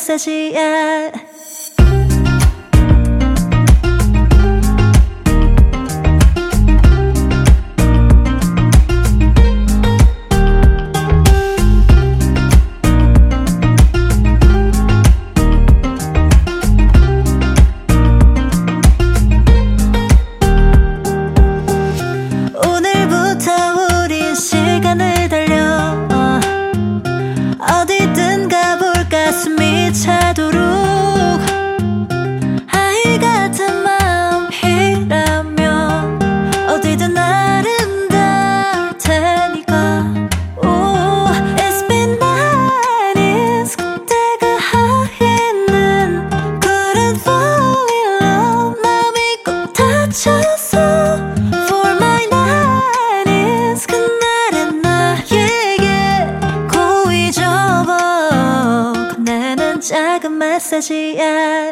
마사지야. 오늘부터 우린 시간을 달려 어디든 가볼까 숨이 차도록 아이 같은 마음이라면 어디든 아름다울 테니까. Oh, it's been nights 그때가 하얘는 couldn't fall in love 마음이 꼭 다쳤어. For my nights 그날은 나에게 고이 접어 건네는 작은 마사지야.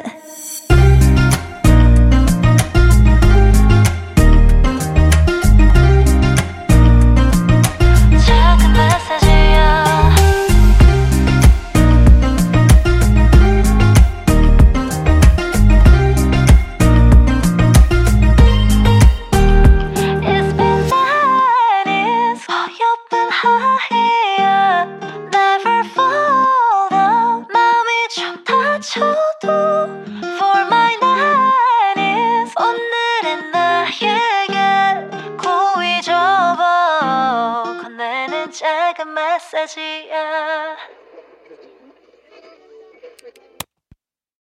작은 마사지야. It's been nights 어여쁜 하이야. Never fall down 마음이 좀 다쳐도 For my nights 오늘은 나에게 고이 접어 건네는 작은 마사지야.